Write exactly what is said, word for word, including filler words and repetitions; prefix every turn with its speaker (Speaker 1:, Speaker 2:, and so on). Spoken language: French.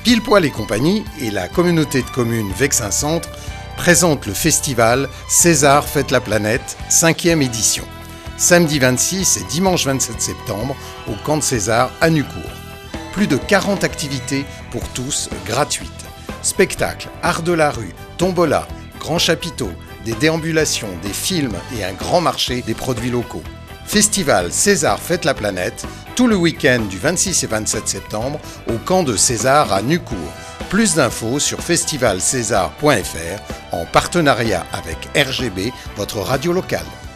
Speaker 1: Pile Poil et compagnie et la communauté de communes Vexin Centre présentent le festival César fête la planète, cinquième édition. Samedi vingt-six et dimanche vingt-sept septembre au camp de César à Nucourt. Plus de quarante activités pour tous gratuites. Spectacles, art de la rue, tombola, grands chapiteaux, des déambulations, des films et un grand marché des produits locaux. Festival César fête la planète, tout le week-end du vingt-six et vingt-sept septembre au camp de César à Nucourt. Plus d'infos sur festival césar point f r en partenariat avec R G B, votre radio locale.